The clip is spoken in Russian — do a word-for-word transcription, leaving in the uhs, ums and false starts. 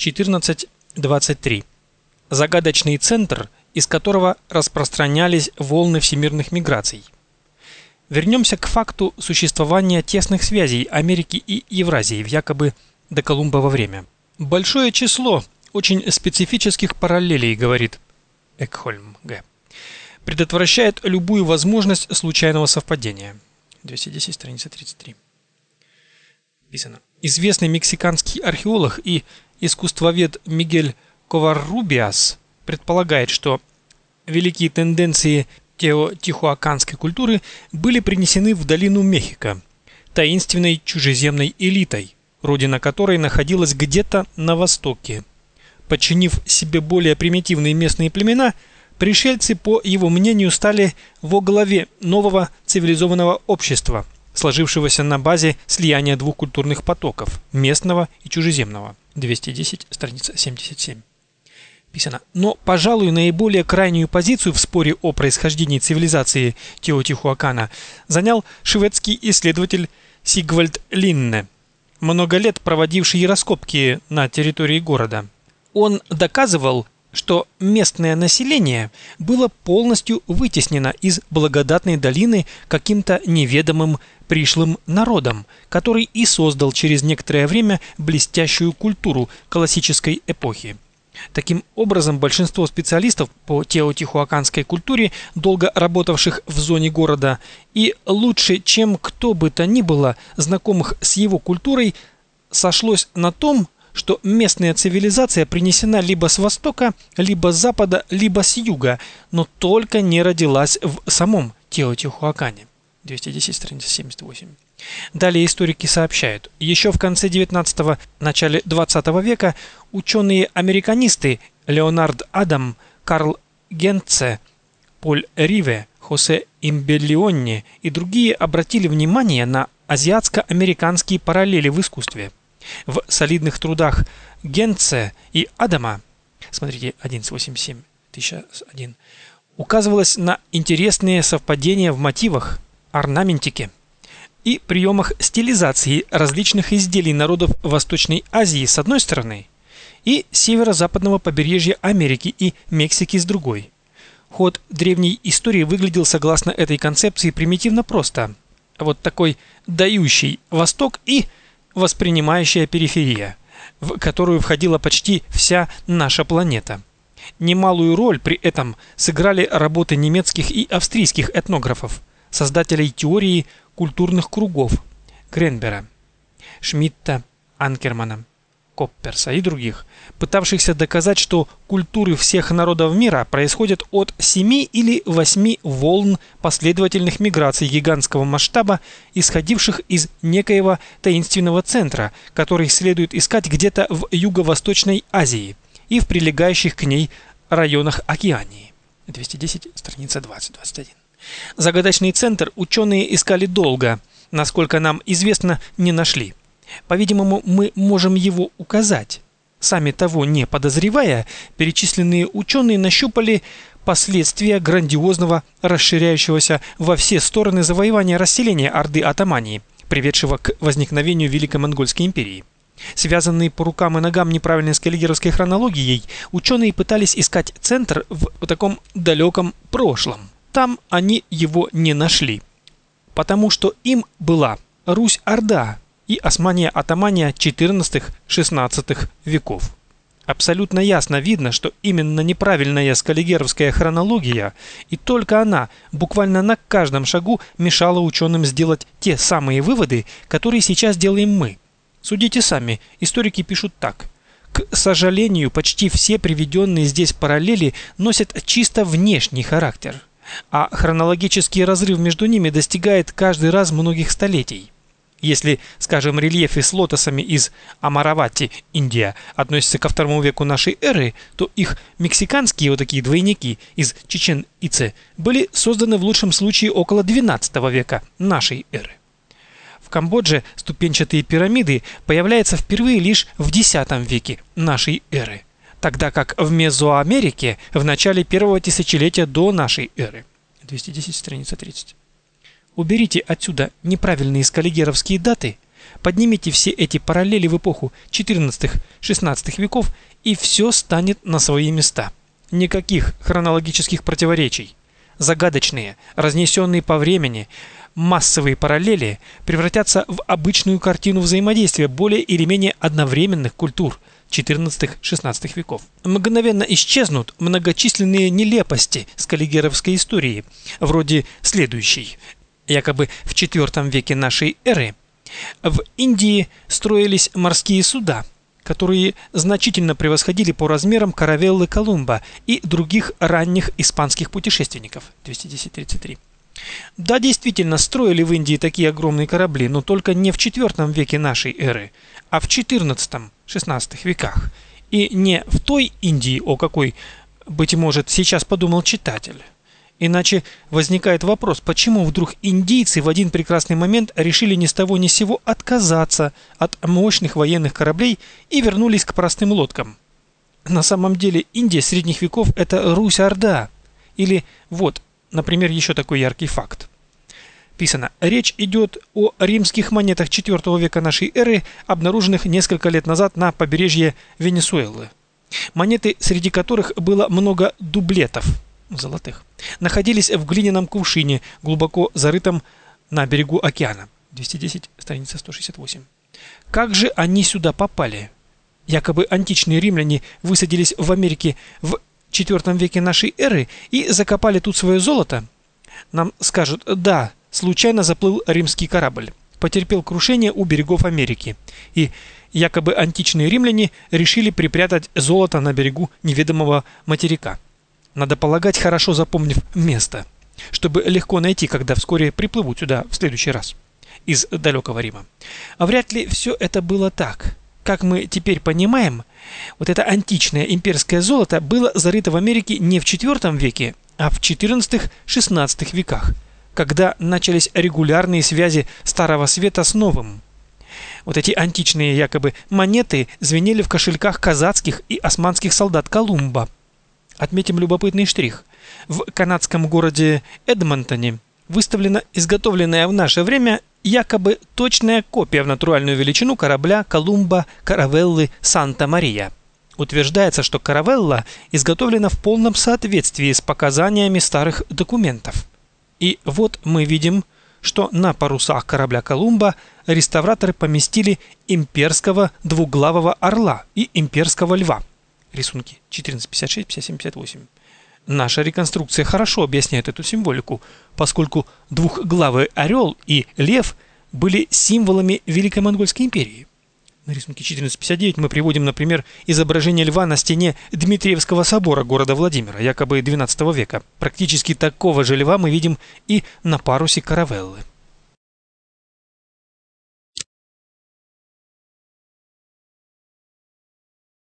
четырнадцать двадцать три. Загадочный центр, из которого распространялись волны всемирных миграций. Вернемся к факту существования тесных связей Америки и Евразии в якобы доколумбово время. Большое число очень специфических параллелей, говорит Экхольм Г., предотвращает любую возможность случайного совпадения. двести десять, страница тридцать три. Писано. Известный мексиканский археолог и искусствовед Мигель Коваррубиас предполагает, что великие тенденции теотихуаканской культуры были принесены в долину Мехико таинственной чужеземной элитой, родина которой находилась где-то на востоке. Подчинив себе более примитивные местные племена, пришельцы, по его мнению, стали во главе нового цивилизованного общества, сложившегося на базе слияния двух культурных потоков – местного и чужеземного. двести десять, страница семьдесят семь. Писано. Но, пожалуй, наиболее крайнюю позицию в споре о происхождении цивилизации Теотихуакана занял шведский исследователь Сигвальд Линне, много лет проводивший раскопки на территории города. Он доказывал, что местное население было полностью вытеснено из благодатной долины каким-то неведомым пришлым народом, который и создал через некоторое время блестящую культуру классической эпохи. Таким образом, большинство специалистов по теотихуаканской культуре, долго работавших в зоне города, и лучше, чем кто бы то ни было, знакомых с его культурой, сошлось на том, что местная цивилизация принесена либо с востока, либо с запада, либо с юга, но только не родилась в самом Теотихуакане. двести десять, страница семьдесят восемь. Далее историки сообщают, еще в конце девятнадцатого – начале двадцатого века ученые-американисты Леонард Адам, Карл Гентце, Поль Риве, Хосе Имбеллионни и другие обратили внимание на азиатско-американские параллели в искусстве. В солидных трудах Гентце и Адама, смотрите, одиннадцать восемьдесят семь, тысяча один, указывалось на интересные совпадения в мотивах, орнаментике и приемах стилизации различных изделий народов Восточной Азии с одной стороны и северо-западного побережья Америки и Мексики с другой. Ход древней истории выглядел согласно этой концепции примитивно просто. Вот такой дающий Восток и воспринимающая периферия, в которую входила почти вся наша планета. Немалую роль при этом сыграли работы немецких и австрийских этнографов, создателей теории культурных кругов Гренбера, Шмидта, Анкермана, Копперса и других, пытавшихся доказать, что культуры всех народов мира происходят от семи или восьми волн последовательных миграций гигантского масштаба, исходивших из некоего таинственного центра, который следует искать где-то в Юго-Восточной Азии и в прилегающих к ней районах Океании. двести десять, страница двадцать двадцать один. Загадочный центр ученые искали долго, насколько нам известно, не нашли. По-видимому, мы можем его указать. Сами того не подозревая, перечисленные ученые нащупали последствия грандиозного, расширяющегося во все стороны завоевания расселения Орды Атамании, приведшего к возникновению Великой Монгольской империи. Связанные по рукам и ногам неправильной скаллигеровской хронологией, ученые пытались искать центр в таком далеком прошлом. Там они его не нашли, потому что им была Русь-Орда и Османия-Атамания четырнадцатого-шестнадцатого веков. Абсолютно ясно видно, что именно неправильная скаллигеровская хронология, и только она буквально на каждом шагу мешала ученым сделать те самые выводы, которые сейчас делаем мы. Судите сами, историки пишут так. К сожалению, почти все приведенные здесь параллели носят чисто внешний характер, а хронологический разрыв между ними достигает каждый раз многих столетий. Если, скажем, рельефы с лотосами из Амаравати, Индия, относятся ко второму веку нашей эры, то их мексиканские вот такие двойники из Чичен-Ице были созданы в лучшем случае около двенадцатого века нашей эры. В Камбодже ступенчатые пирамиды появляются впервые лишь в десятом веке нашей эры, тогда как в Мезоамерике в начале первого тысячелетия до нашей эры. двести десять, страница тридцать. Уберите отсюда неправильные скаллигеровские даты, Поднимите все эти параллели в эпоху четырнадцатого-шестнадцатого веков, и все станет на свои места. Никаких хронологических противоречий. Загадочные, разнесенные по времени, массовые параллели превратятся в обычную картину взаимодействия более или менее одновременных культур четырнадцатого-шестнадцатого веков. Мгновенно исчезнут многочисленные нелепости скаллигеровской истории, вроде следующей. Якобы в четвёртом веке нашей эры в Индии строились морские суда, которые значительно превосходили по размерам каравеллы Колумба и других ранних испанских путешественников. двести десять тридцать три. Да, действительно, строили в Индии такие огромные корабли, но только не в четвёртом веке нашей эры, а в четырнадцатом-шестнадцатом веках. И не в той Индии, о какой, быть может, сейчас подумал читатель. Иначе возникает вопрос, почему вдруг индийцы в один прекрасный момент решили ни с того ни с сего отказаться от мощных военных кораблей и вернулись к простым лодкам. На самом деле Индия средних веков – это Русь-Орда. Или вот, например, еще такой яркий факт. Писано, речь идет о римских монетах четвёртого века нашей эры, обнаруженных несколько лет назад на побережье Венесуэлы. Монеты, среди которых было много дублетов, золотых, находились в глиняном кувшине, глубоко зарытом на берегу океана. двести десять, страница сто шестьдесят восемь. Как же они сюда попали? Якобы античные римляне высадились в Америке в четвёртом веке нашей эры и закопали тут свое золото? Нам скажут, да, случайно заплыл римский корабль, потерпел крушение у берегов Америки, и якобы античные римляне решили припрятать золото на берегу неведомого материка. Надо полагать, хорошо запомнив место, чтобы легко найти, когда вскоре приплывут сюда в следующий раз из далекого Рима. А вряд ли все это было так. Как мы теперь понимаем, вот это античное имперское золото было зарыто в Америке не в четвёртом веке, а в четырнадцатом-шестнадцатом веках, когда начались регулярные связи Старого Света с Новым. Вот эти античные якобы монеты звенели в кошельках казацких и османских солдат Колумба. Отметим любопытный штрих. В канадском городе Эдмонтоне выставлена изготовленная в наше время якобы точная копия в натуральную величину корабля Колумба каравеллы Санта-Мария. Утверждается, что каравелла изготовлена в полном соответствии с показаниями старых документов. И вот мы видим, что на парусах корабля Колумба реставраторы поместили имперского двуглавого орла и имперского льва. Рисунки четырнадцать пятьдесят шесть, пятьдесят семь, пятьдесят восемь. Наша реконструкция хорошо объясняет эту символику, поскольку двухглавый орел и лев были символами Великой Монгольской империи. На рисунке четырнадцать пятьдесят девять мы приводим, например, изображение льва на стене Дмитриевского собора города Владимира, якобы двенадцатого века. Практически такого же льва мы видим и на парусе каравеллы.